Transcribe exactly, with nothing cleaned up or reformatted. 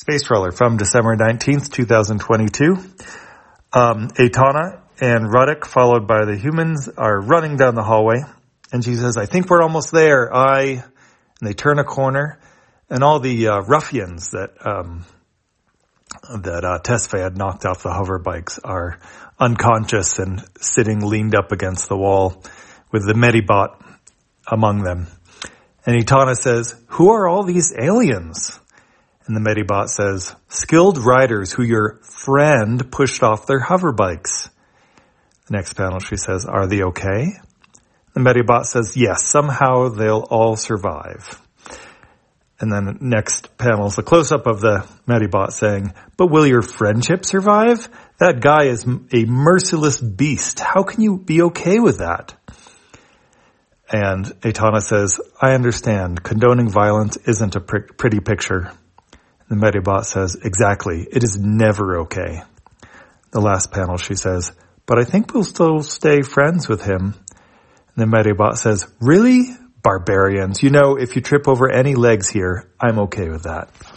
Space Trawler from December nineteenth, twenty twenty-two. Um, Etana and Ruddick, followed by the humans, are running down the hallway. And she says, I think we're almost there. I, and they turn a corner, and all the uh, ruffians that, um, that uh, Tesfaye had knocked off the hover bikes are unconscious and sitting leaned up against the wall with the Medibot among them. And Etana says, who are all these aliens? And the Medibot says, skilled riders who your friend pushed off their hover bikes. The next panel, she says, are they okay? The Medibot says, yes, somehow they'll all survive. And then the next panel is a close-up of the Medibot saying, but will your friendship survive? That guy is a merciless beast. How can you be okay with that? And Etana says, I understand. Condoning violence isn't a pr- pretty picture. The Medibot says, exactly. It is never okay. The last panel, she says, but I think we'll still stay friends with him. And the Medibot says, really? Barbarians. You know, if you trip over any legs here, I'm okay with that.